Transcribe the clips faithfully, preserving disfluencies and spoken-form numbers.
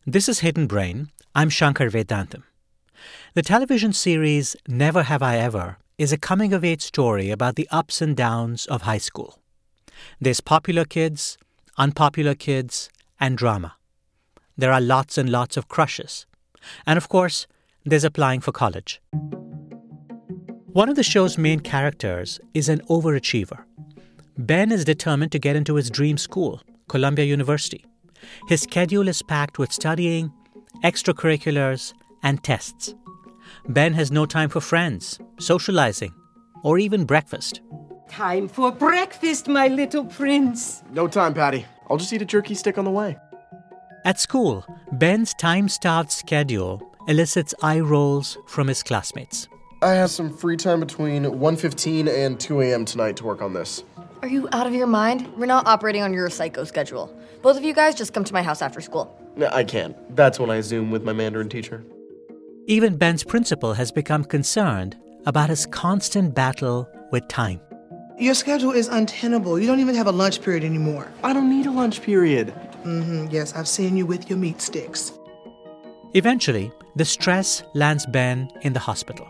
This is Hidden Brain. I'm Shankar Vedantam. The television series Never Have I Ever is a coming-of-age story about the ups and downs of high school. There's popular kids, unpopular kids, and drama. There are lots and lots of crushes. And of course, there's applying for college. One of the show's main characters is an overachiever. Ben is determined to get into his dream school, Columbia University. His schedule is packed with studying, extracurriculars, and tests. Ben has no time for friends, socializing, or even breakfast. Time for breakfast, my little prince. No time, Patty. I'll just eat a jerky stick on the way. At school, Ben's time-starved schedule elicits eye rolls from his classmates. I have some free time between one fifteen and two a.m. tonight to work on this. Are you out of your mind? We're not operating on your psycho schedule. Both of you guys just come to my house after school. No, I can't. That's when I Zoom with my Mandarin teacher. Even Ben's principal has become concerned about his constant battle with time. Your schedule is untenable. You don't even have a lunch period anymore. I don't need a lunch period. Mm-hmm. Yes, I've seen you with your meat sticks. Eventually, the stress lands Ben in the hospital.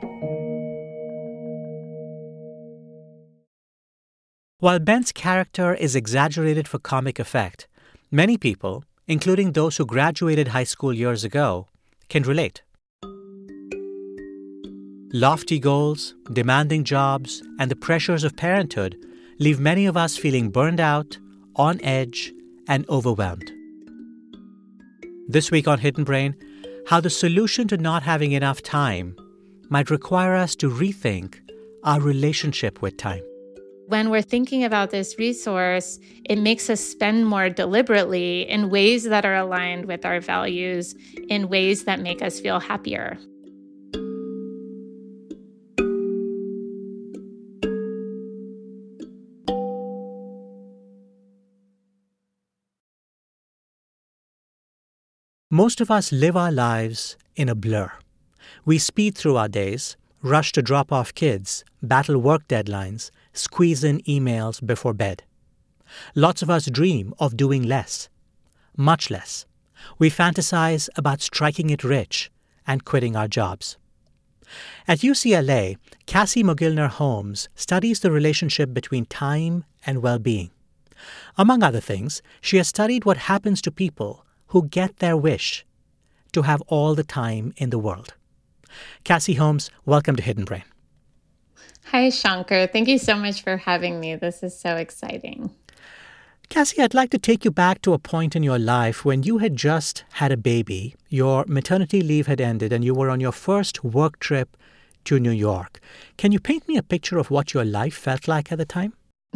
While Ben's character is exaggerated for comic effect, many people, including those who graduated high school years ago, can relate. Lofty goals, demanding jobs, and the pressures of parenthood leave many of us feeling burned out, on edge, and overwhelmed. This week on Hidden Brain, how the solution to not having enough time might require us to rethink our relationship with time. When we're thinking about this resource, it makes us spend more deliberately in ways that are aligned with our values, in ways that make us feel happier. Most of us live our lives in a blur. We speed through our days, rush to drop off kids, battle work deadlines, squeeze in emails before bed. Lots of us dream of doing less, much less. We fantasize about striking it rich and quitting our jobs. At U C L A, Cassie Mogilner-Holmes studies the relationship between time and well-being. Among other things, she has studied what happens to people who get their wish to have all the time in the world. Cassie Holmes, welcome to Hidden Brain. Hi, Shankar. Thank you so much for having me. This is so exciting. Cassie, I'd like to take you back to a point in your life when you had just had a baby, your maternity leave had ended, and you were on your first work trip to New York. Can you paint me a picture of what your life felt like at the time?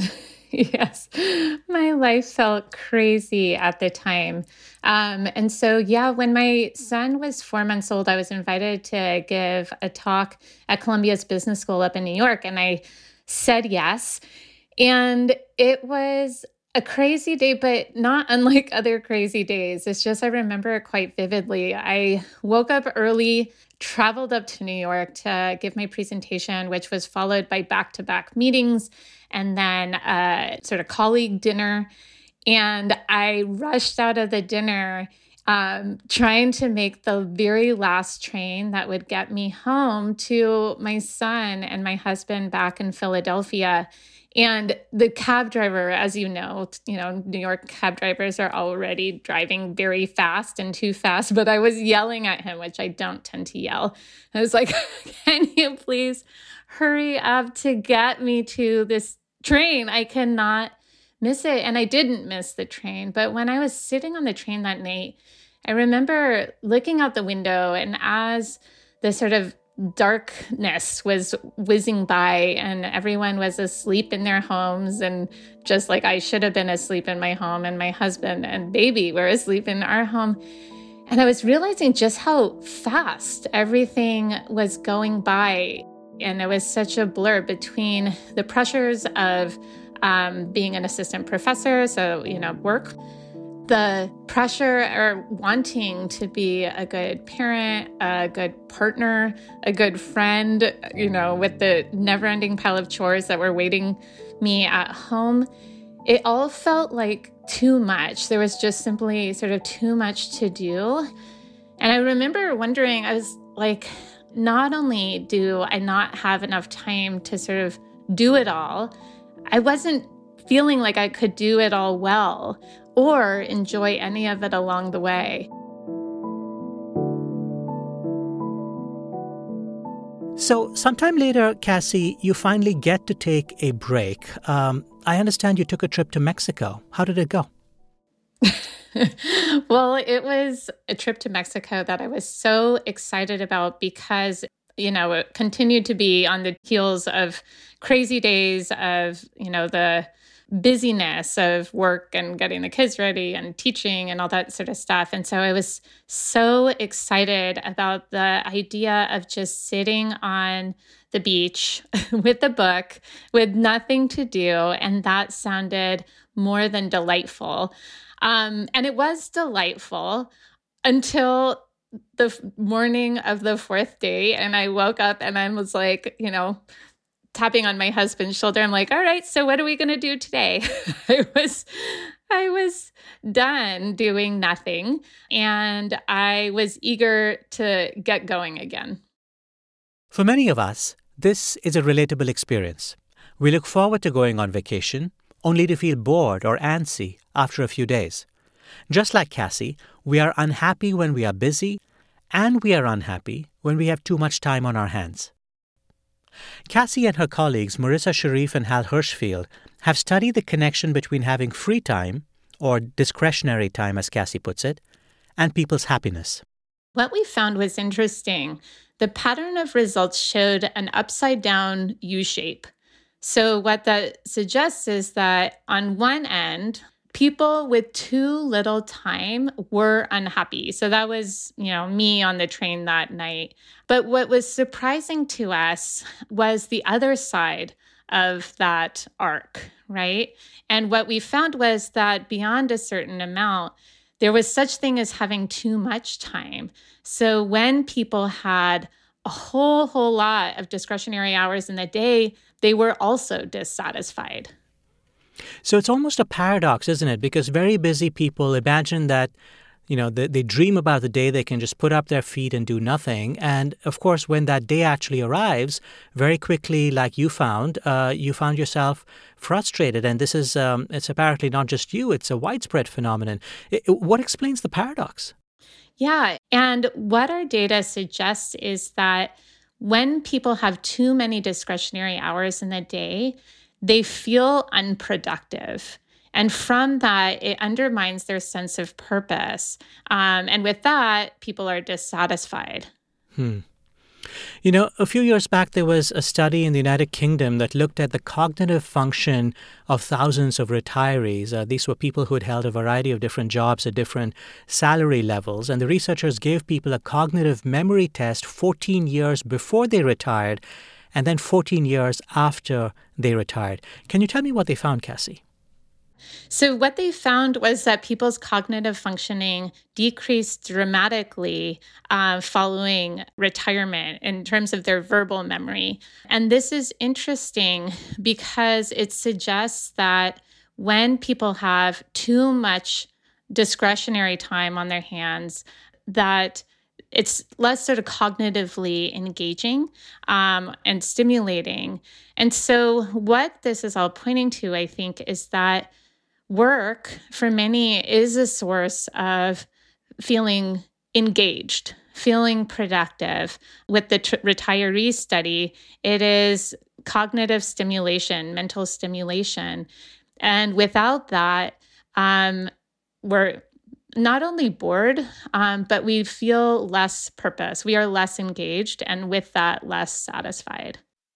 Yes, my life felt crazy at the time. Um, and so, yeah, when my son was four months old, I was invited to give a talk at Columbia's Business School up in New York, and I said yes. And it was a crazy day, but not unlike other crazy days. It's just I remember it quite vividly. I woke up early, traveled up to New York to give my presentation, which was followed by back-to-back meetings and then a sort of colleague dinner. And I rushed out of the dinner um, trying to make the very last train that would get me home to my son and my husband back in Philadelphia. And the cab driver, as you know, you know, New York cab drivers are already driving very fast and too fast, but I was yelling at him, which I don't tend to yell. I was like, can you please hurry up to get me to this train? I cannot miss it. And I didn't miss the train. But when I was sitting on the train that night, I remember looking out the window, and as the sort of darkness was whizzing by and everyone was asleep in their homes, and just like I should have been asleep in my home, and my husband and baby were asleep in our home. And I was realizing just how fast everything was going by. And it was such a blur between the pressures of um, being an assistant professor, so, you know, work, the pressure or wanting to be a good parent, a good partner, a good friend, you know, with the never-ending pile of chores that were waiting me at home. it all felt like too much. There was just simply sort of too much to do. And I remember wondering, I was like, not only do I not have enough time to sort of do it all, I wasn't feeling like I could do it all well or enjoy any of it along the way. So sometime later, Cassie, you finally get to take a break. Um, I understand you took a trip to Mexico. How did it go? Well, it was a trip to Mexico that I was so excited about because, you know, it continued to be on the heels of crazy days of, you know, the busyness of work and getting the kids ready and teaching and all that sort of stuff. And so I was so excited about the idea of just sitting on the beach with a book with nothing to do. And that sounded more than delightful. Um, and it was delightful until the f- morning of the fourth day. And I woke up and I was like, you know, tapping on my husband's shoulder. I'm like, all right, so what are we going to do today? I was, I was done doing nothing. And I was eager to get going again. For many of us, this is a relatable experience. We look forward to going on vacation, only to feel bored or antsy after a few days. Just like Cassie, we are unhappy when we are busy, and we are unhappy when we have too much time on our hands. Cassie and her colleagues, Marissa Sharif and Hal Hirschfield, have studied the connection between having free time, or discretionary time as Cassie puts it, and people's happiness. What we found was interesting. The pattern of results showed an upside-down U-shape. So what that suggests is that on one end, people with too little time were unhappy. So that was, you know, me on the train that night. But what was surprising to us was the other side of that arc, right? And what we found was that beyond a certain amount, there was such thing as having too much time. So when people had a whole, whole lot of discretionary hours in the day, they were also dissatisfied. So it's almost a paradox, isn't it? Because very busy people imagine that, you know, they, they dream about the day they can just put up their feet and do nothing. And of course, when that day actually arrives, very quickly, like you found, uh, you found yourself frustrated. And this is, um, it's apparently not just you, it's a widespread phenomenon. It, what explains the paradox? Yeah. And what our data suggests is that when people have too many discretionary hours in the day, they feel unproductive. And from that, it undermines their sense of purpose. Um, and with that, people are dissatisfied. Hmm. You know, a few years back, there was a study in the United Kingdom that looked at the cognitive function of thousands of retirees. Uh, these were people who had held a variety of different jobs at different salary levels. And the researchers gave people a cognitive memory test fourteen years before they retired and then fourteen years after they retired. Can you tell me what they found, Cassie? So what they found was that people's cognitive functioning decreased dramatically uh, following retirement in terms of their verbal memory. And this is interesting because it suggests that when people have too much discretionary time on their hands, that it's less sort of cognitively engaging um, and stimulating. And so what this is all pointing to, I think, is that work for many is a source of feeling engaged, feeling productive. With the t- retiree study, it is cognitive stimulation, mental stimulation. And without that, um, we're not only bored, um, but we feel less purpose. We are less engaged, and with that, less satisfied.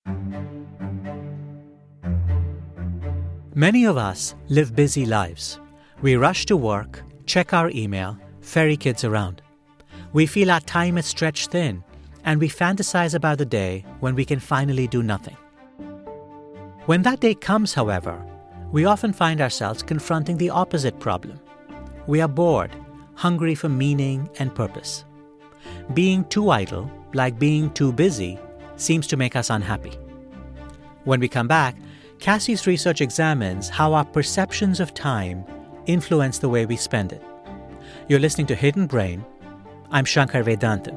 Many of us live busy lives. We rush to work, check our email, ferry kids around. We feel our time is stretched thin, and we fantasize about the day when we can finally do nothing. When that day comes, however, we often find ourselves confronting the opposite problem. We are bored, hungry for meaning and purpose. Being too idle, like being too busy, seems to make us unhappy. When we come back, Cassie's research examines how our perceptions of time influence the way we spend it. You're listening to Hidden Brain. I'm Shankar Vedantam.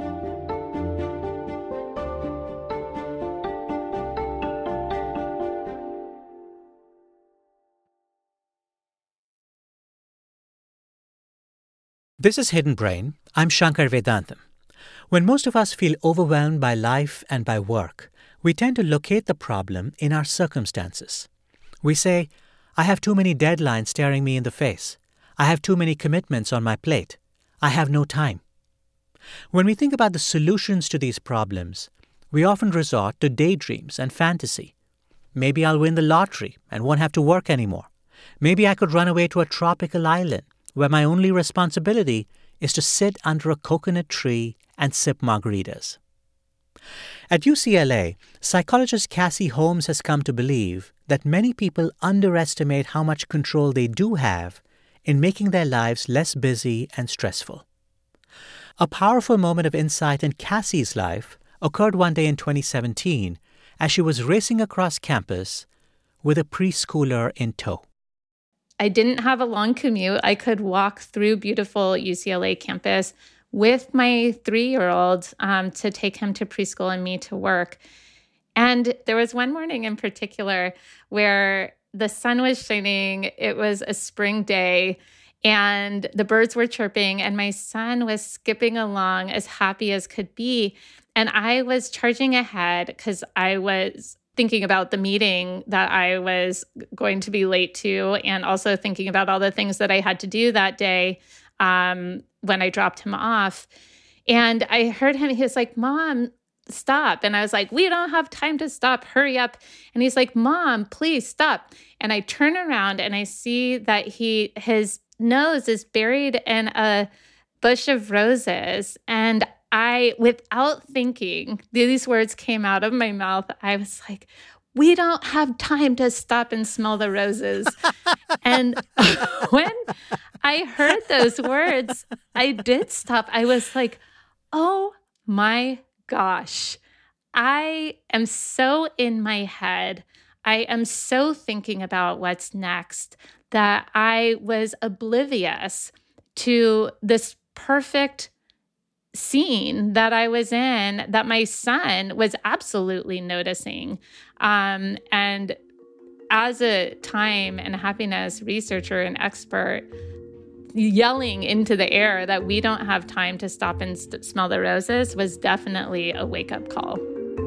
This is Hidden Brain. I'm Shankar Vedantam. When most of us feel overwhelmed by life and by work, we tend to locate the problem in our circumstances. We say, I have too many deadlines staring me in the face. I have too many commitments on my plate. I have no time. When we think about the solutions to these problems, we often resort to daydreams and fantasy. Maybe I'll win the lottery and won't have to work anymore. Maybe I could run away to a tropical island where my only responsibility is to sit under a coconut tree and sip margaritas. At U C L A, psychologist Cassie Holmes has come to believe that many people underestimate how much control they do have in making their lives less busy and stressful. A powerful moment of insight in Cassie's life occurred one day in twenty seventeen as she was racing across campus with a preschooler in tow. I didn't have a long commute. I could walk through beautiful U C L A campus with my three-year-old um, to take him to preschool and me to work. And there was one morning in particular where the sun was shining. It was a spring day and the birds were chirping and my son was skipping along as happy as could be. And I was charging ahead because I was thinking about the meeting that I was going to be late to and also thinking about all the things that I had to do that day um, when I dropped him off. And I heard him, he was like, Mom, stop. And I was like, we don't have time to stop. Hurry up. And he's like, Mom, please stop. And I turn around and I see that he his nose is buried in a bush of roses. And I, without thinking, these words came out of my mouth. I was like, we don't have time to stop and smell the roses. And when I heard those words, I did stop. I was like, oh my gosh, I am so in my head. I am so thinking about what's next that I was oblivious to this perfect scene that I was in that my son was absolutely noticing. Um, and as a time and happiness researcher and expert, yelling into the air that we don't have time to stop and st- smell the roses was definitely a wake-up call.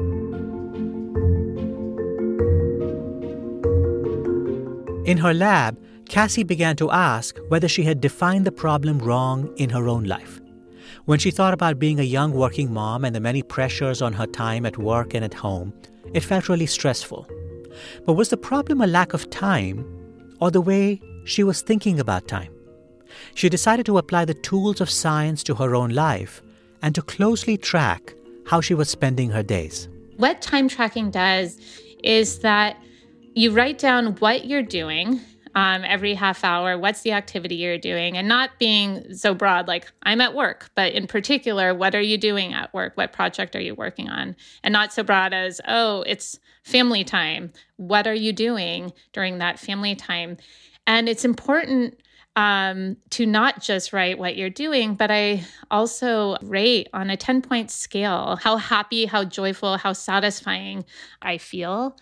In her lab, Cassie began to ask whether she had defined the problem wrong in her own life. When she thought about being a young working mom and the many pressures on her time at work and at home, it felt really stressful. But was the problem a lack of time or the way she was thinking about time? She decided to apply the tools of science to her own life and to closely track how she was spending her days. What time tracking does is that you write down what you're doing um, every half hour, what's the activity you're doing, and not being so broad like I'm at work, but in particular, what are you doing at work? What project are you working on? And not so broad as, oh, it's family time. What are you doing during that family time? And it's important um, to not just write what you're doing, but I also rate on a ten-point scale how happy, how joyful, how satisfying I feel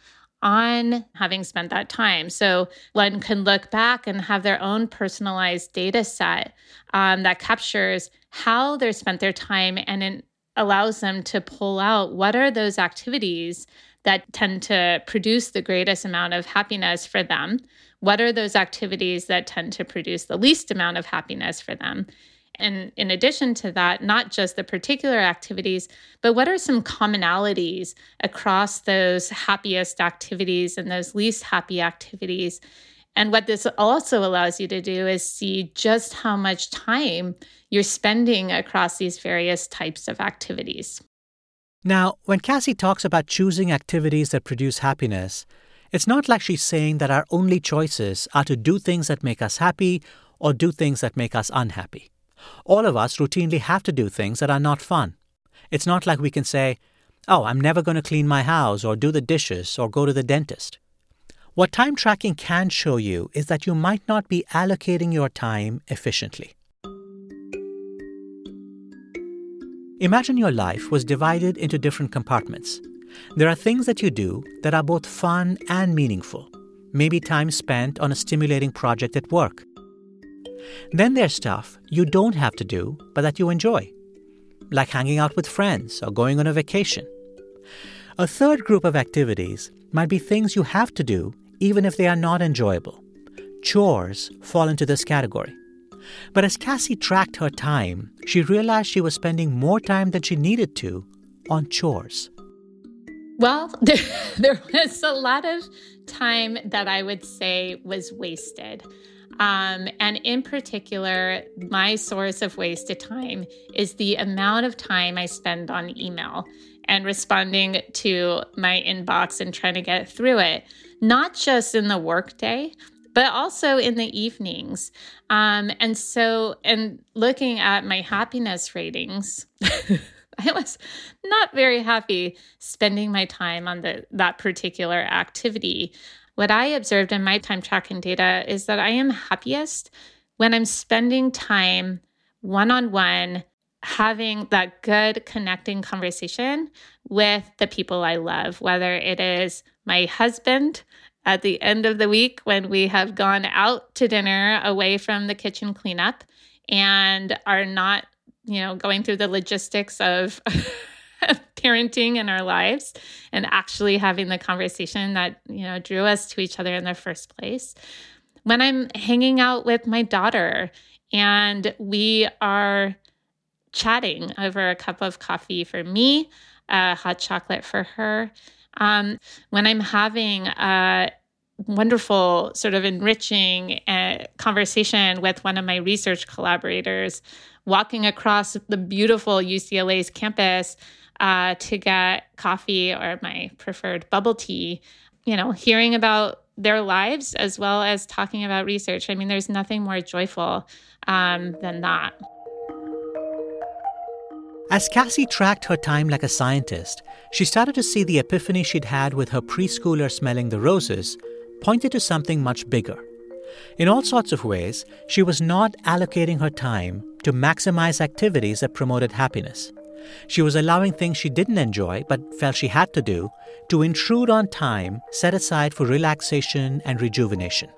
on having spent that time. So one can look back and have their own personalized data set um, that captures how they spent their time, and it allows them to pull out what are those activities that tend to produce the greatest amount of happiness for them. What are those activities that tend to produce the least amount of happiness for them? And in addition to that, not just the particular activities, but what are some commonalities across those happiest activities and those least happy activities? And what this also allows you to do is see just how much time you're spending across these various types of activities. Now, when Cassie talks about choosing activities that produce happiness, it's not like she's saying that our only choices are to do things that make us happy or do things that make us unhappy. All of us routinely have to do things that are not fun. It's not like we can say, oh, I'm never going to clean my house or do the dishes or go to the dentist. What time tracking can show you is that you might not be allocating your time efficiently. Imagine your life was divided into different compartments. There are things that you do that are both fun and meaningful, maybe time spent on a stimulating project at work. Then there's stuff you don't have to do, but that you enjoy, like hanging out with friends or going on a vacation. A third group of activities might be things you have to do even if they are not enjoyable. Chores fall into this category. But as Cassie tracked her time, she realized she was spending more time than she needed to on chores. Well, there, there was a lot of time that I would say was wasted. Um, and in particular, my source of wasted time is the amount of time I spend on email and responding to my inbox and trying to get through it, not just in the workday, but also in the evenings. Um, and so, and looking at my happiness ratings, I was not very happy spending my time on the, that particular activity. What I observed in my time tracking data is that I am happiest when I'm spending time one-on-one, having that good connecting conversation with the people I love, whether it is my husband at the end of the week when we have gone out to dinner away from the kitchen cleanup and are not, you know, going through the logistics of parenting in our lives and actually having the conversation that, you know, drew us to each other in the first place. When I'm hanging out with my daughter and we are chatting over a cup of coffee for me, uh, hot chocolate for her. Um, when I'm having a wonderful, sort of enriching uh, conversation with one of my research collaborators, walking across the beautiful U C L A's campus uh, to get coffee or my preferred bubble tea, you know, hearing about their lives as well as talking about research. I mean, there's nothing more joyful um, than that. As Cassie tracked her time like a scientist, she started to see the epiphany she'd had with her preschooler smelling the roses pointed to something much bigger. In all sorts of ways, she was not allocating her time to maximize activities that promoted happiness. She was allowing things she didn't enjoy but felt she had to do to intrude on time set aside for relaxation and rejuvenation.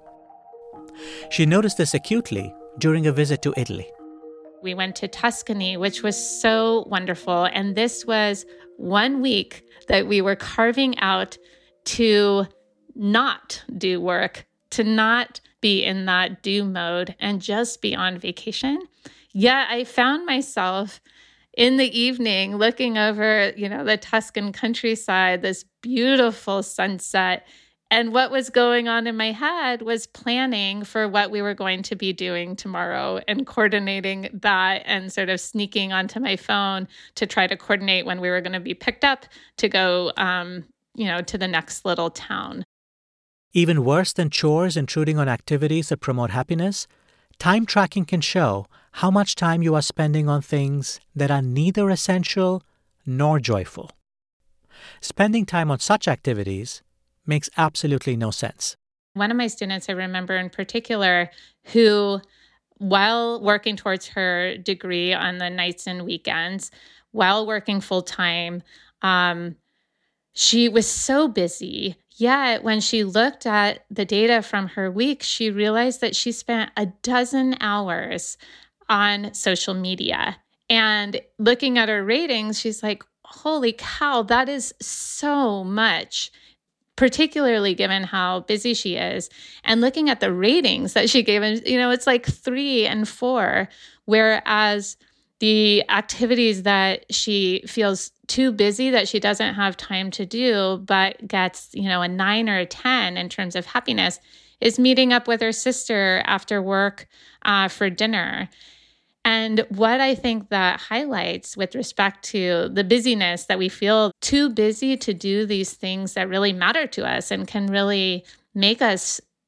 She noticed this acutely during a visit to Italy. We went to Tuscany, which was so wonderful. And this was one week that we were carving out to not do work, to not be in that do mode and just be on vacation. Yet I found myself in the evening looking over, you know, the Tuscan countryside, this beautiful sunset. And what was going on in my head was planning for what we were going to be doing tomorrow and coordinating that and sort of sneaking onto my phone to try to coordinate when we were going to be picked up to go, um, you know, to the next little town. Even worse than chores intruding on activities that promote happiness, time tracking can show how much time you are spending on things that are neither essential nor joyful. Spending time on such activities makes absolutely no sense. One of my students I remember in particular who, while working towards her degree on the nights and weekends, while working full-time, um, she was so busy. Yet when she looked at the data from her week, she realized that she spent a dozen hours on social media. And looking at her ratings, she's like, holy cow, that is so much, particularly given how busy she is. And looking at the ratings that she gave, and you know, it's like three and four, whereas the activities that she feels too busy that she doesn't have time to do, but gets, you know, a nine or a ten in terms of happiness, is meeting up with her sister after work uh, for dinner. And what I think that highlights with respect to the busyness that we feel too busy to do these things that really matter to us and can really make us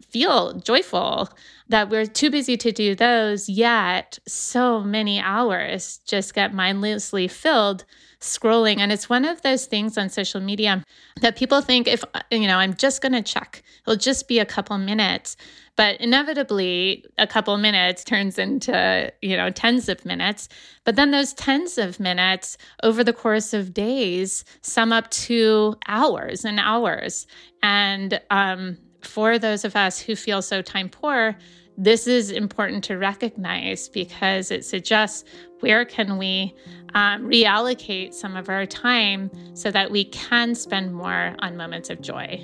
feel joyful, that we're too busy to do those, yet so many hours just get mindlessly filled scrolling. And it's one of those things on social media that people think, if, you know, I'm just going to check, it'll just be a couple minutes. But inevitably, a couple minutes turns into, you know, tens of minutes. But then those tens of minutes over the course of days sum up to hours and hours. And um, for those of us who feel so time poor, this is important to recognize because it suggests where can we um, reallocate some of our time so that we can spend more on moments of joy.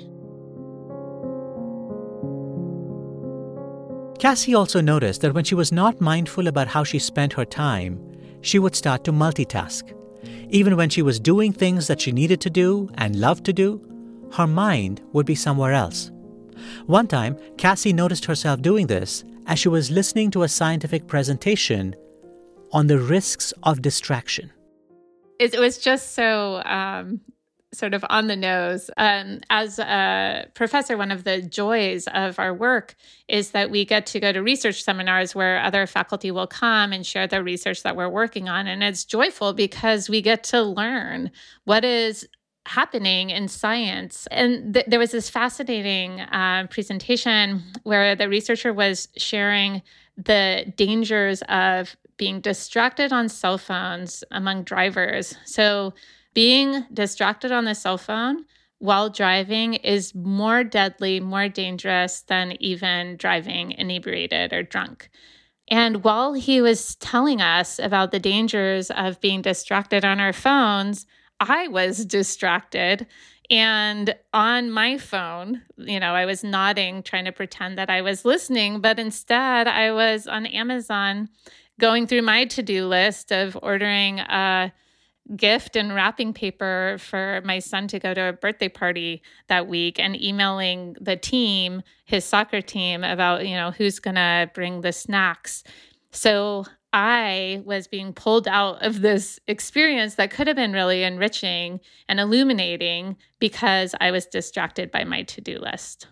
Cassie also noticed that when she was not mindful about how she spent her time, she would start to multitask. Even when she was doing things that she needed to do and loved to do, her mind would be somewhere else. One time, Cassie noticed herself doing this as she was listening to a scientific presentation on the risks of distraction. It was just so um, sort of on the nose. Um, as a professor, one of the joys of our work is that we get to go to research seminars where other faculty will come and share the research that we're working on. And it's joyful because we get to learn what is happening in science. And th- there was this fascinating uh, presentation where the researcher was sharing the dangers of being distracted on cell phones among drivers. So being distracted on the cell phone while driving is more deadly, more dangerous than even driving inebriated or drunk. And while he was telling us about the dangers of being distracted on our phones, I was distracted. And on my phone, you know, I was nodding, trying to pretend that I was listening, but instead I was on Amazon going through my to-do list of ordering a gift and wrapping paper for my son to go to a birthday party that week and emailing the team, his soccer team, about, you know, who's going to bring the snacks. So I was being pulled out of this experience that could have been really enriching and illuminating because I was distracted by my to-do list.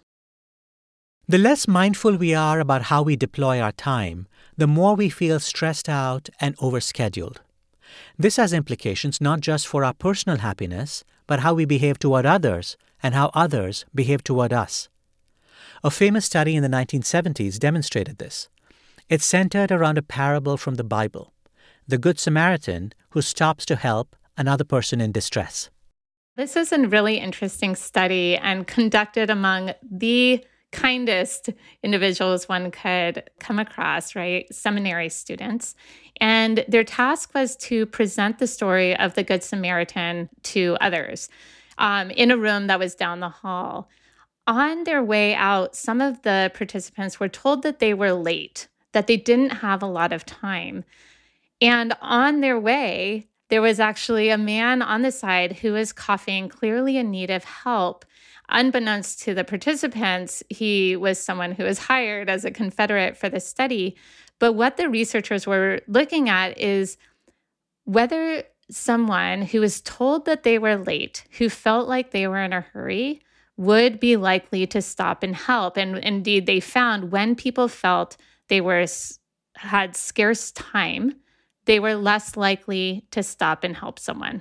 The less mindful we are about how we deploy our time, the more we feel stressed out and overscheduled. This has implications not just for our personal happiness, but how we behave toward others and how others behave toward us. A famous study in the nineteen seventies demonstrated this. It centered around a parable from the Bible, the Good Samaritan who stops to help another person in distress. This is a really interesting study and conducted among the kindest individuals one could come across, right? Seminary students. And their task was to present the story of the Good Samaritan to others um, in a room that was down the hall. On their way out, some of the participants were told that they were late, that they didn't have a lot of time. And on their way, there was actually a man on the side who was coughing, clearly in need of help. Unbeknownst to the participants, he was someone who was hired as a Confederate for the study. But what the researchers were looking at is whether someone who was told that they were late, who felt like they were in a hurry, would be likely to stop and help. And indeed, they found when people felt they were had scarce time, they were less likely to stop and help someone.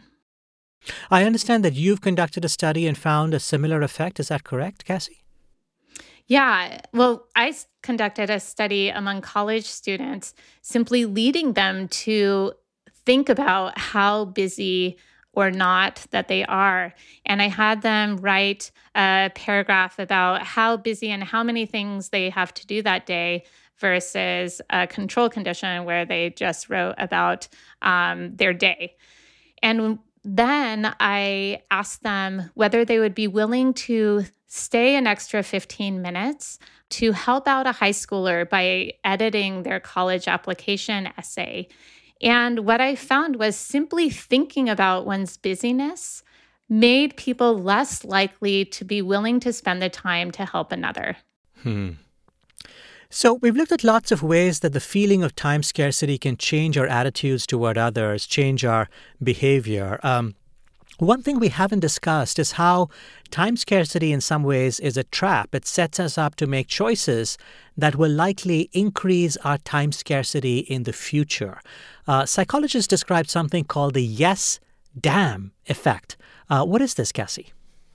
I understand that you've conducted a study and found a similar effect. Is that correct, Cassie? Yeah. Well, I conducted a study among college students, simply leading them to think about how busy or not that they are. And I had them write a paragraph about how busy and how many things they have to do that day versus a control condition where they just wrote about um, their day. And then I asked them whether they would be willing to stay an extra fifteen minutes to help out a high schooler by editing their college application essay. And what I found was simply thinking about one's busyness made people less likely to be willing to spend the time to help another. Hmm. So we've looked at lots of ways that the feeling of time scarcity can change our attitudes toward others, change our behavior. Um, One thing we haven't discussed is how time scarcity in some ways is a trap. It sets us up to make choices that will likely increase our time scarcity in the future. Uh, psychologists describe something called the yes, damn effect. Uh, what is this, Cassie?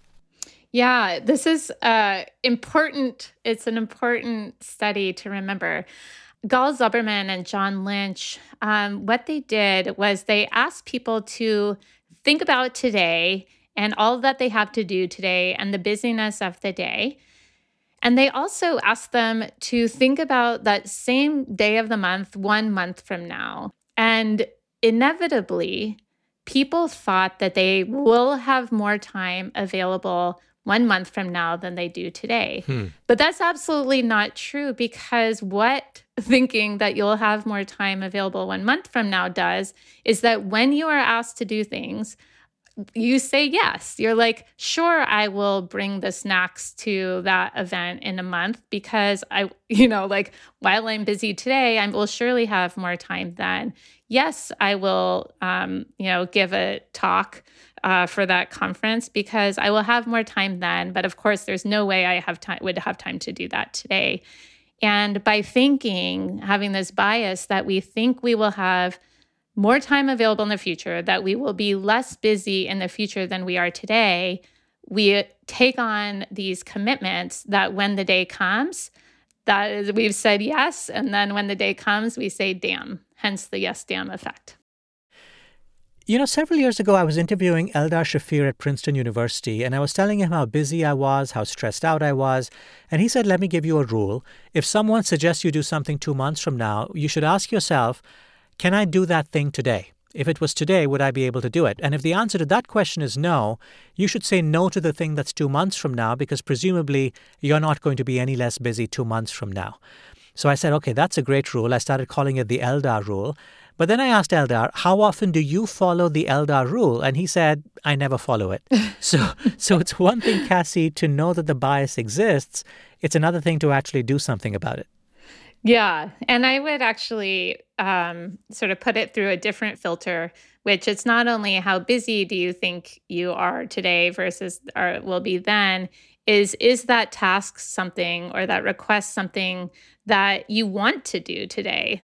Yeah, this is uh, important. It's an important study to remember. Gall Zuberman and John Lynch, um, what they did was they asked people to think about today and all that they have to do today and the busyness of the day. And they also asked them to think about that same day of the month, one month from now. And inevitably, people thought that they will have more time available one month from now than they do today. Hmm. But that's absolutely not true, because what thinking that you'll have more time available one month from now does is that when you are asked to do things, you say yes. You're like, sure, I will bring the snacks to that event in a month because I, you know, like while I'm busy today, I will surely have more time then. Yes, I will, um, you know, give a talk uh, for that conference because I will have more time then. But of course, there's no way I have time would have time to do that today. And by thinking, having this bias that we think we will have more time available in the future, that we will be less busy in the future than we are today, we take on these commitments that when the day comes, that is, we've said yes, and then when the day comes, we say damn, hence the yes, damn effect. You know, several years ago, I was interviewing Eldar Shafir at Princeton University, and I was telling him how busy I was, how stressed out I was. And he said, let me give you a rule. If someone suggests you do something two months from now, you should ask yourself, can I do that thing today? If it was today, would I be able to do it? And if the answer to that question is no, you should say no to the thing that's two months from now, because presumably you're not going to be any less busy two months from now. So I said, okay, that's a great rule. I started calling it the Eldar rule. But then I asked Eldar, how often do you follow the Eldar rule? And he said, I never follow it. so so it's one thing, Cassie, to know that the bias exists. It's another thing to actually do something about it. Yeah. And I would actually um, sort of put it through a different filter, which it's not only how busy do you think you are today versus or will be then, is is that task something or that request something that you want to do today?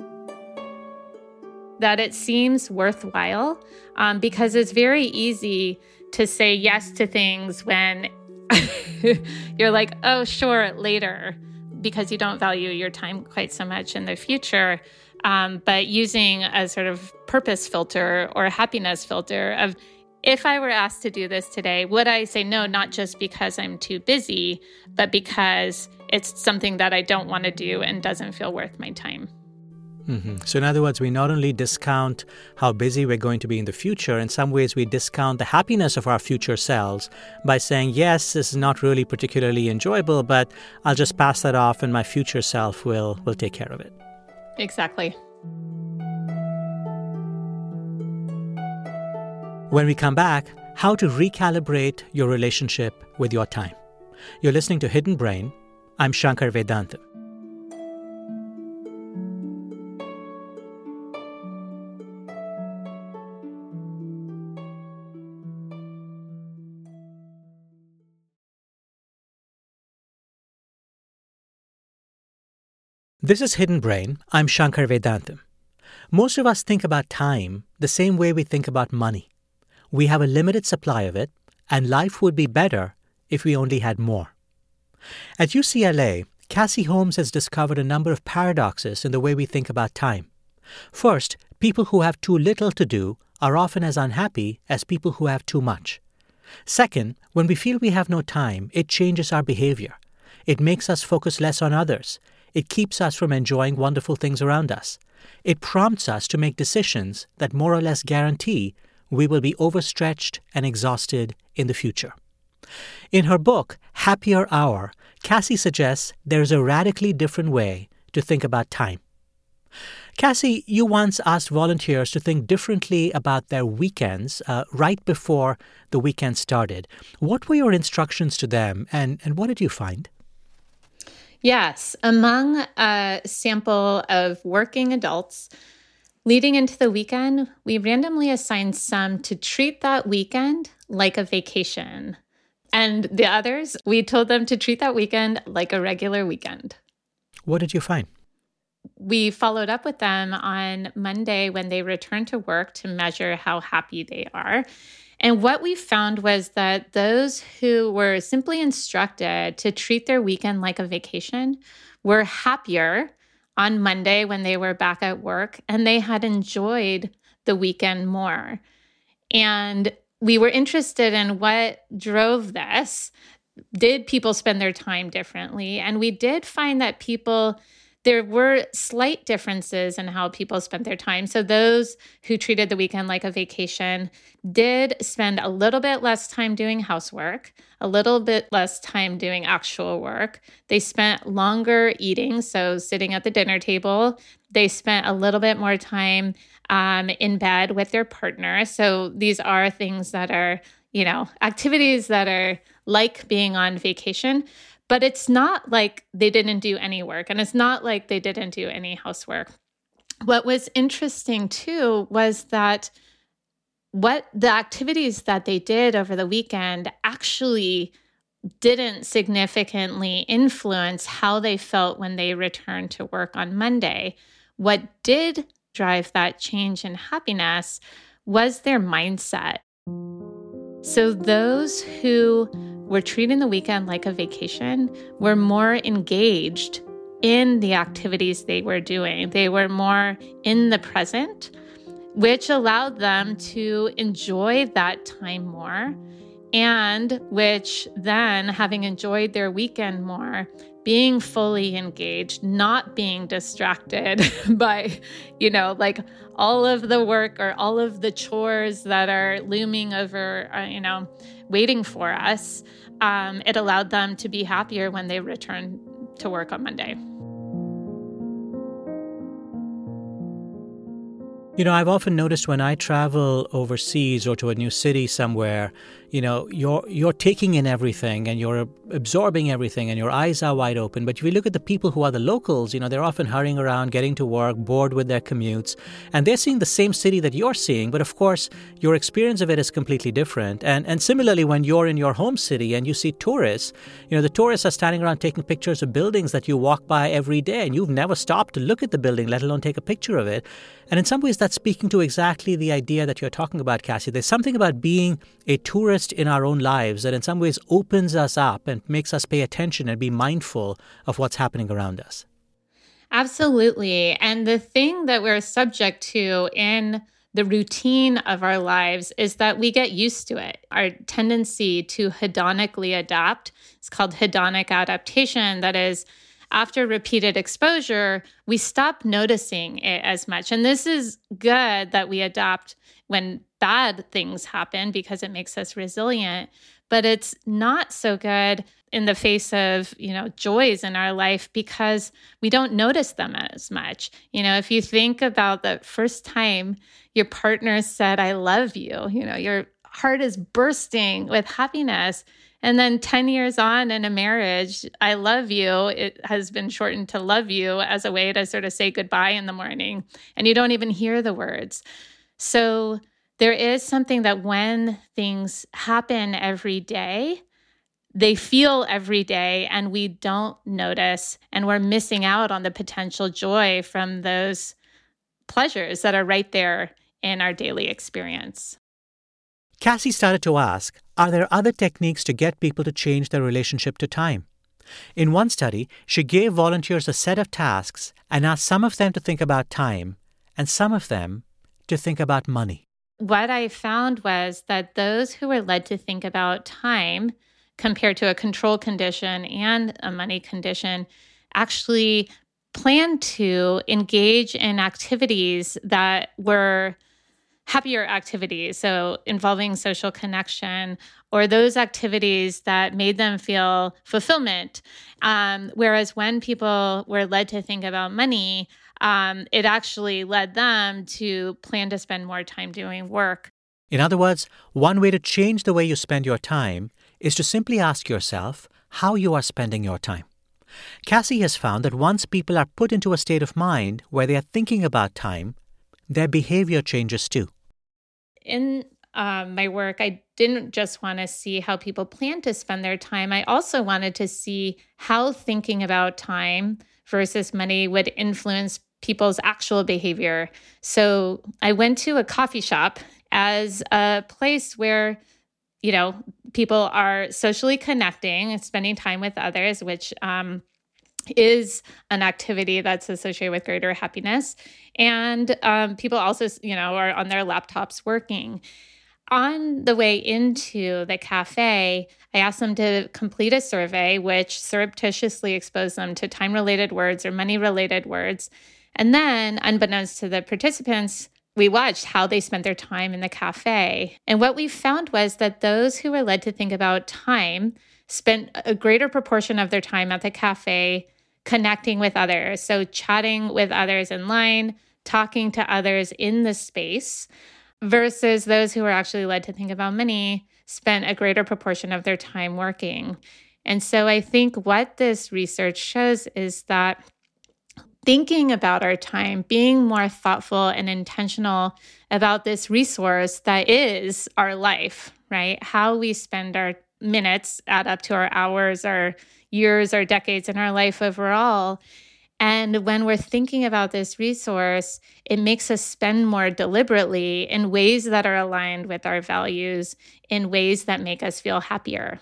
That it seems worthwhile, um, because it's very easy to say yes to things when you're like, oh, sure, later, because you don't value your time quite so much in the future. Um, but using a sort of purpose filter or a happiness filter of, if I were asked to do this today, would I say no, not just because I'm too busy, but because it's something that I don't want to do and doesn't feel worth my time? Mm-hmm. So in other words, we not only discount how busy we're going to be in the future, in some ways we discount the happiness of our future selves by saying, yes, this is not really particularly enjoyable, but I'll just pass that off and my future self will, will take care of it. Exactly. When we come back, how to recalibrate your relationship with your time. You're listening to Hidden Brain. I'm Shankar Vedantam. This is Hidden Brain. I'm Shankar Vedantam. Most of us think about time the same way we think about money. We have a limited supply of it, and life would be better if we only had more. At U C L A, Cassie Holmes has discovered a number of paradoxes in the way we think about time. First, people who have too little to do are often as unhappy as people who have too much. Second, when we feel we have no time, it changes our behavior. It makes us focus less on others. It keeps us from enjoying wonderful things around us. It prompts us to make decisions that more or less guarantee we will be overstretched and exhausted in the future. In her book, Happier Hour, Cassie suggests there is a radically different way to think about time. Cassie, you once asked volunteers to think differently about their weekends uh, right before the weekend started. What were your instructions to them, and, and what did you find? Yes. Among a sample of working adults, Leading into the weekend, we randomly assigned some to treat that weekend like a vacation. And the others, we told them to treat that weekend like a regular weekend. What did you find? We followed up with them on Monday when they returned to work to measure how happy they are. And what we found was that those who were simply instructed to treat their weekend like a vacation were happier on Monday when they were back at work, and they had enjoyed the weekend more. And we were interested in what drove this. Did people spend their time differently? And we did find that people, there were slight differences in how people spent their time. So those who treated the weekend like a vacation did spend a little bit less time doing housework, a little bit less time doing actual work. They spent longer eating, so sitting at the dinner table. They spent a little bit more time um, in bed with their partner. So these are things that are, you know, activities that are like being on vacation. But it's not like they didn't do any work, and it's not like they didn't do any housework. What was interesting, too, was that what the activities that they did over the weekend actually didn't significantly influence how they felt when they returned to work on Monday. What did drive that change in happiness was their mindset. So those who were treating the weekend like a vacation were more engaged in the activities they were doing. They were more in the present, which allowed them to enjoy that time more, and which then, having enjoyed their weekend more, being fully engaged, not being distracted by, you know, like all of the work or all of the chores that are looming over, uh, you know, waiting for us. Um, it allowed them to be happier when they returned to work on Monday. You know, I've often noticed when I travel overseas or to a new city somewhere, you know, you're you're taking in everything and you're absorbing everything and your eyes are wide open. But if you look at the people who are the locals, you know, they're often hurrying around, getting to work, bored with their commutes, and they're seeing the same city that you're seeing. But of course, your experience of it is completely different. And and similarly, when you're in your home city and you see tourists, you know, the tourists are standing around taking pictures of buildings that you walk by every day, and you've never stopped to look at the building, let alone take a picture of it. And in some ways, that's speaking to exactly the idea that you're talking about, Cassie. There's something about being a tourist in our own lives that in some ways opens us up and makes us pay attention and be mindful of what's happening around us. Absolutely. And the thing that we're subject to in the routine of our lives is that we get used to it. Our tendency to hedonically adapt is called hedonic adaptation. That is, after repeated exposure, we stop noticing it as much. And this is good that we adapt when bad things happen because it makes us resilient. But it's not so good in the face of, you know, joys in our life because we don't notice them as much. You know, if you think about the first time your partner said, "I love you," you know, your heart is bursting with happiness. And then ten years on in a marriage, "I love you," it has been shortened to "love you" as a way to sort of say goodbye in the morning. And you don't even hear the words. So there is something that when things happen every day, they feel every day and we don't notice, and we're missing out on the potential joy from those pleasures that are right there in our daily experience. Cassie started to ask, are there other techniques to get people to change their relationship to time? In one study, she gave volunteers a set of tasks and asked some of them to think about time and some of them to think about money. What I found was that those who were led to think about time compared to a control condition and a money condition actually planned to engage in activities that were happier activities, so involving social connection, or those activities that made them feel fulfillment. Um, whereas when people were led to think about money, um, it actually led them to plan to spend more time doing work. In other words, one way to change the way you spend your time is to simply ask yourself how you are spending your time. Cassie has found that once people are put into a state of mind where they are thinking about time, their behavior changes too. In um, my work, I didn't just want to see how people plan to spend their time. I also wanted to see how thinking about time versus money would influence people's actual behavior. So I went to a coffee shop as a place where, you know, people are socially connecting and spending time with others, which um, is an activity that's associated with greater happiness. And um, people also, you know, are on their laptops working. On the way into the cafe, I asked them to complete a survey, which surreptitiously exposed them to time-related words or money-related words. And then, unbeknownst to the participants, we watched how they spent their time in the cafe. And what we found was that those who were led to think about time spent a greater proportion of their time at the cafe connecting with others. So chatting with others in line, talking to others in the space, versus those who were actually led to think about money spent a greater proportion of their time working. And so I think what this research shows is that thinking about our time, being more thoughtful and intentional about this resource that is our life, right? How we spend our minutes add up to our hours, our years, our decades in our life overall. And when we're thinking about this resource, it makes us spend more deliberately in ways that are aligned with our values, in ways that make us feel happier.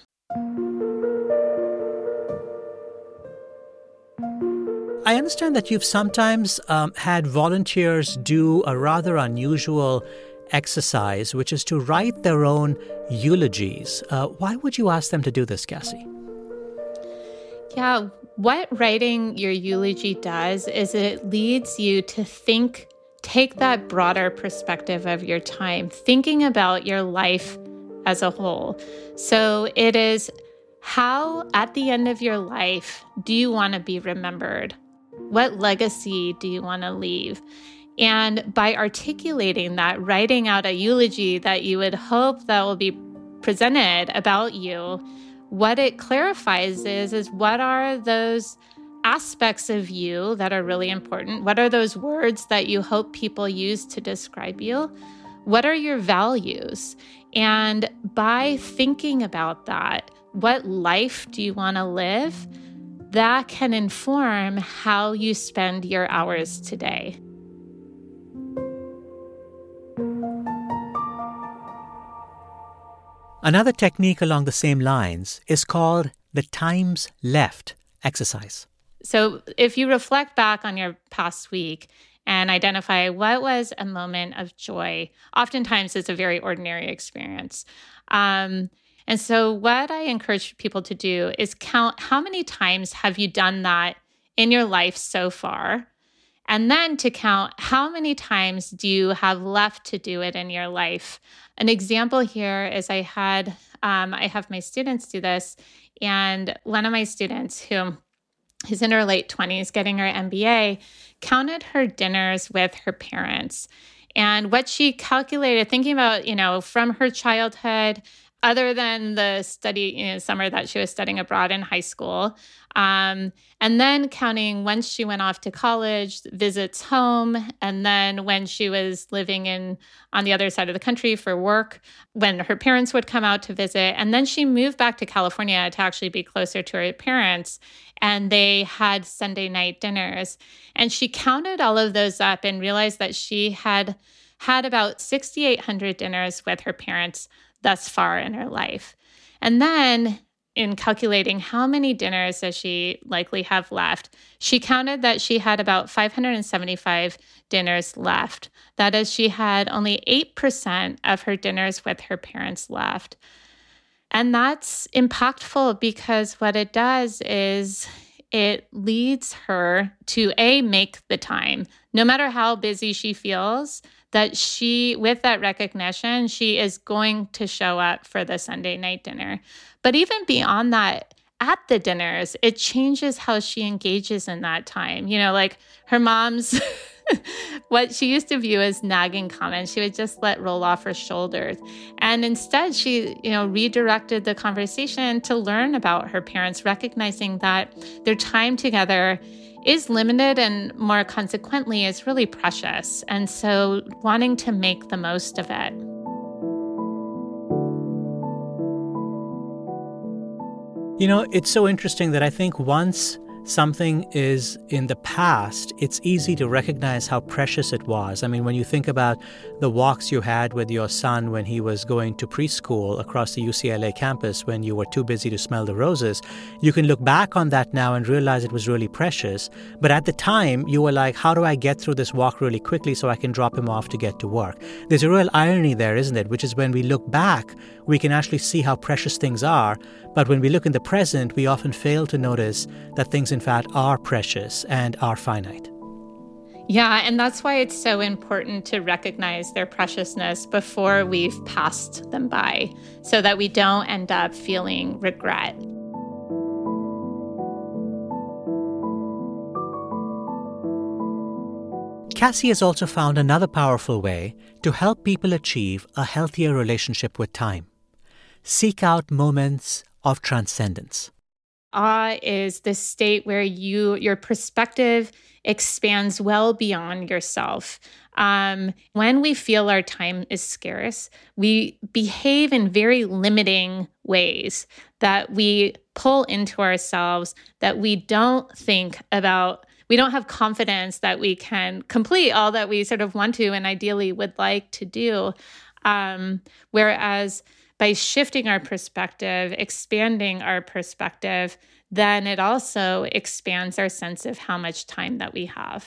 I understand that you've sometimes um, had volunteers do a rather unusual exercise, which is to write their own eulogies. Uh, why would you ask them to do this, Cassie? Yeah, what writing your eulogy does is it leads you to think, take that broader perspective of your time, thinking about your life as a whole. So it is, how at the end of your life do you want to be remembered? What legacy do you want to leave? And by articulating that, writing out a eulogy that you would hope that will be presented about you, what it clarifies is, is what are those aspects of you that are really important? What are those words that you hope people use to describe you? What are your values? And by thinking about that, what life do you want to live? That can inform how you spend your hours today. Another technique along the same lines is called the times left exercise. So if you reflect back on your past week and identify what was a moment of joy, oftentimes it's a very ordinary experience. Um, and so what I encourage people to do is count how many times have you done that in your life so far, and then to count how many times do you have left to do it in your life. An example here is I had, um, I have my students do this, and one of my students who is in her late twenties getting her M B A counted her dinners with her parents. And what she calculated, thinking about, you know, from her childhood, other than the study, you know, summer that she was studying abroad in high school, um, and then counting once she went off to college, visits home, and then when she was living in on the other side of the country for work, when her parents would come out to visit, and then she moved back to California to actually be closer to her parents, and they had Sunday night dinners. And she counted all of those up and realized that she had had about six thousand eight hundred dinners with her parents thus far in her life. And then in calculating how many dinners does she likely have left, she counted that she had about five hundred seventy-five dinners left. That is, she had only eight percent of her dinners with her parents left. And that's impactful because what it does is it leads her to A, make the time, no matter how busy she feels, that she, with that recognition, she is going to show up for the Sunday night dinner. But even beyond that, at the dinners, it changes how she engages in that time. You know, like her mom's, what she used to view as nagging comments, she would just let roll off her shoulders. And instead, she, you know, redirected the conversation to learn about her parents, recognizing that their time together is limited and more consequently is really precious. And so wanting to make the most of it. You know, it's so interesting that I think once something is in the past, it's easy to recognize how precious it was. I mean, when you think about the walks you had with your son when he was going to preschool across the U C L A campus when you were too busy to smell the roses, you can look back on that now and realize it was really precious. But at the time, you were like, how do I get through this walk really quickly so I can drop him off to get to work? There's a real irony there, isn't it? Which is when we look back, we can actually see how precious things are. But when we look in the present, we often fail to notice that things, in fact, are precious and are finite. Yeah, and that's why it's so important to recognize their preciousness before we've passed them by, so that we don't end up feeling regret. Cassie has also found another powerful way to help people achieve a healthier relationship with time. Seek out moments of transcendence. Awe is the state where you your perspective expands well beyond yourself. Um, when we feel our time is scarce, we behave in very limiting ways that we pull into ourselves, that we don't think about. We don't have confidence that we can complete all that we sort of want to and ideally would like to do. Um, whereas by shifting our perspective, expanding our perspective, then it also expands our sense of how much time that we have.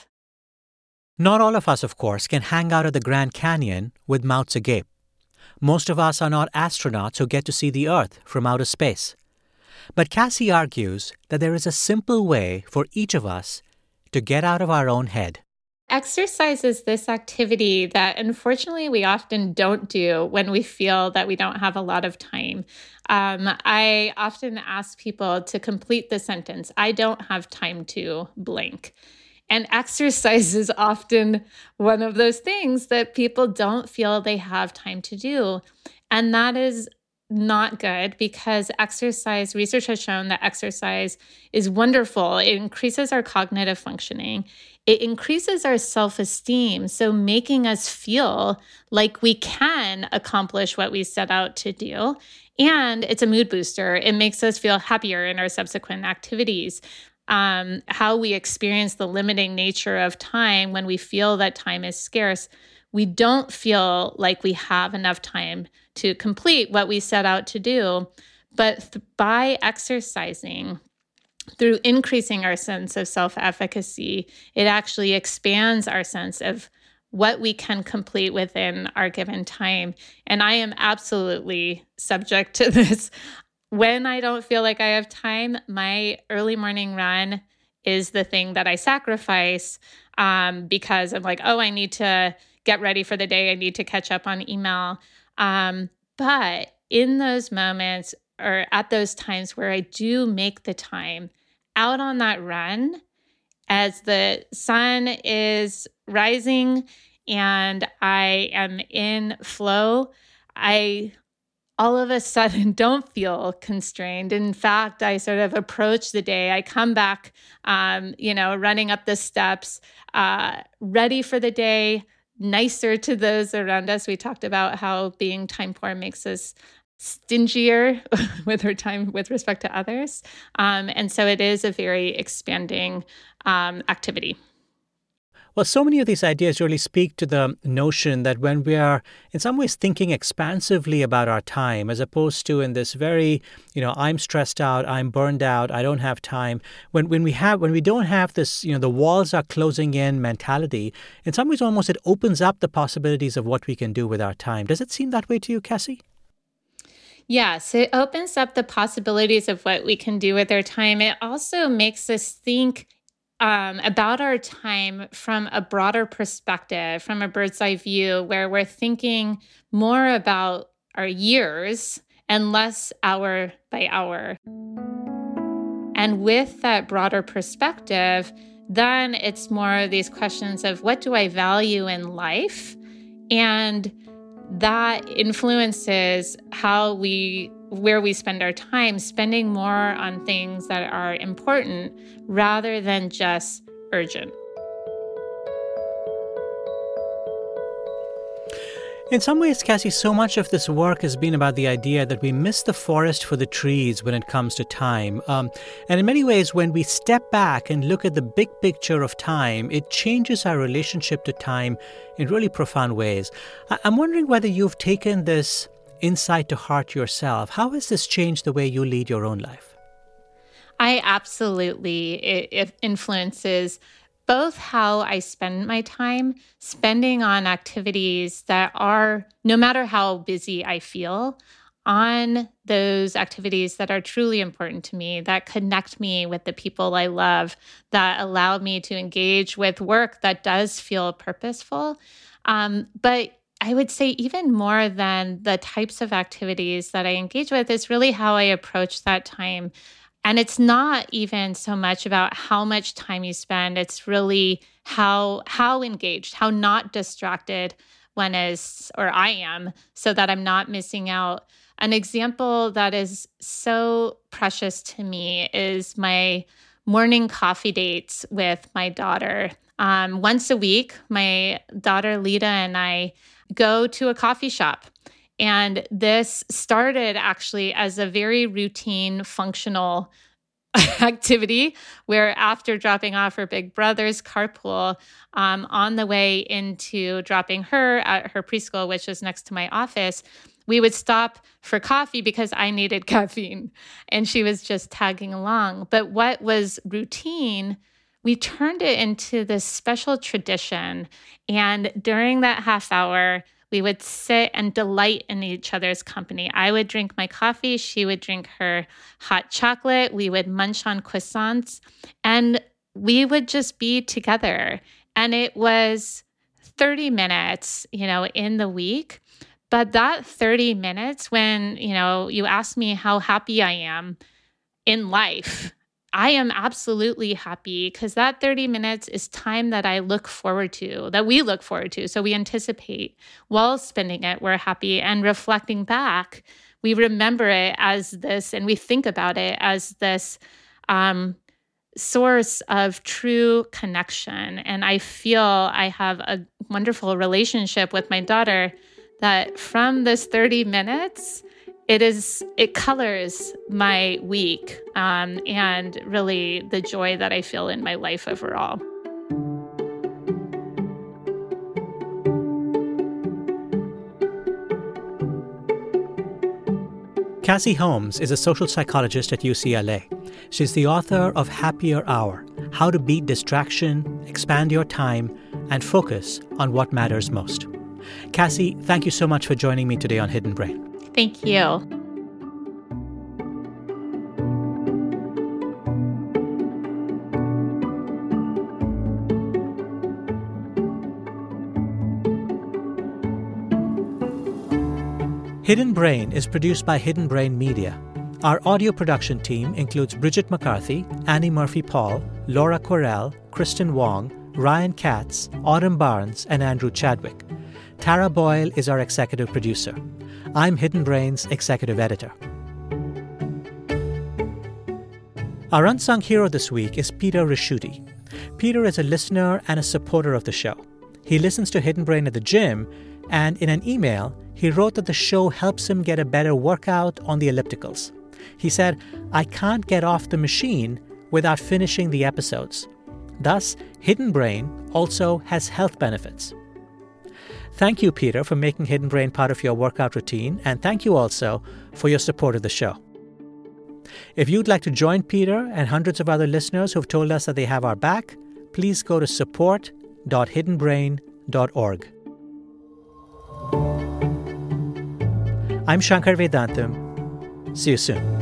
Not all of us, of course, can hang out at the Grand Canyon with mouths agape. Most of us are not astronauts who get to see the Earth from outer space. But Cassie argues that there is a simple way for each of us to get out of our own head. Exercise is this activity that unfortunately we often don't do when we feel that we don't have a lot of time. Um, I often ask people to complete the sentence, I don't have time to blank. And exercise is often one of those things that people don't feel they have time to do. And that is not good, because exercise, research has shown that exercise is wonderful. It increases our cognitive functioning. It increases our self-esteem, so making us feel like we can accomplish what we set out to do. And it's a mood booster. It makes us feel happier in our subsequent activities. Um, how we experience the limiting nature of time when we feel that time is scarce, we don't feel like we have enough time to complete what we set out to do. But th- by exercising, through increasing our sense of self-efficacy, it actually expands our sense of what we can complete within our given time. And I am absolutely subject to this. When I don't feel like I have time, my early morning run is the thing that I sacrifice um, because I'm like, oh, I need to get ready for the day. I need to catch up on email. Um, but in those moments or at those times where I do make the time out on that run, as the sun is rising and I am in flow, I all of a sudden don't feel constrained. In fact, I sort of approach the day. I come back, um, you know, running up the steps, uh, ready for the day, nicer to those around us. We talked about how being time poor makes us stingier with our time with respect to others. Um, and so it is a very expanding um, activity. Well, so many of these ideas really speak to the notion that when we are in some ways thinking expansively about our time, as opposed to in this very, you know, I'm stressed out, I'm burned out, I don't have time. When when we have when we don't have this, you know, the walls are closing in mentality, in some ways almost it opens up the possibilities of what we can do with our time. Does it seem that way to you, Cassie? Yes, it opens up the possibilities of what we can do with our time. It also makes us think Um, about our time from a broader perspective, from a bird's eye view, where we're thinking more about our years and less hour by hour. And with that broader perspective, then it's more of these questions of what do I value in life? And that influences how we where we spend our time, spending more on things that are important rather than just urgent. In some ways, Cassie, so much of this work has been about the idea that we miss the forest for the trees when it comes to time. Um, and in many ways, when we step back and look at the big picture of time, it changes our relationship to time in really profound ways. I- I'm wondering whether you've taken this insight to heart yourself. How has this changed the way you lead your own life? I absolutely, it, it influences both how I spend my time, spending on activities that are, no matter how busy I feel, on those activities that are truly important to me, that connect me with the people I love, that allow me to engage with work that does feel purposeful. Um, but I would say even more than the types of activities that I engage with is really how I approach that time. And it's not even so much about how much time you spend. It's really how how engaged, how not distracted one is, or I am, so that I'm not missing out. An example that is so precious to me is my morning coffee dates with my daughter. Um, once a week, my daughter Lita and I go to a coffee shop. And this started actually as a very routine, functional activity where after dropping off her big brother's carpool, um, on the way into dropping her at her preschool, which was next to my office, we would stop for coffee because I needed caffeine and she was just tagging along. But what was routine, we turned it into this special tradition. And during that half hour, we would sit and delight in each other's company. I would drink my coffee. She would drink her hot chocolate. We would munch on croissants. And we would just be together. And it was thirty minutes, you know, in the week. But that thirty minutes, when, you know, you ask me how happy I am in life, I am absolutely happy because that thirty minutes is time that I look forward to, that we look forward to. So we anticipate while spending it, we're happy. And reflecting back, we remember it as this, and we think about it as this um, source of true connection. And I feel I have a wonderful relationship with my daughter that from this thirty minutes, It is, it colors my week um, and really the joy that I feel in my life overall. Cassie Holmes is a social psychologist at U C L A. She's the author of Happier Hour, How to Beat Distraction, Expand Your Time, and Focus on What Matters Most. Cassie, thank you so much for joining me today on Hidden Brain. Thank you. Hidden Brain is produced by Hidden Brain Media. Our audio production team includes Bridget McCarthy, Annie Murphy-Paul, Laura Correll, Kristen Wong, Ryan Katz, Autumn Barnes, and Andrew Chadwick. Tara Boyle is our executive producer. I'm Hidden Brain's executive editor. Our unsung hero this week is Peter Rischuti. Peter is a listener and a supporter of the show. He listens to Hidden Brain at the gym, and in an email, he wrote that the show helps him get a better workout on the ellipticals. He said, "I can't get off the machine without finishing the episodes." Thus, Hidden Brain also has health benefits. Thank you, Peter, for making Hidden Brain part of your workout routine, and thank you also for your support of the show. If you'd like to join Peter and hundreds of other listeners who've told us that they have our back, please go to support dot hidden brain dot org. I'm Shankar Vedantam. See you soon.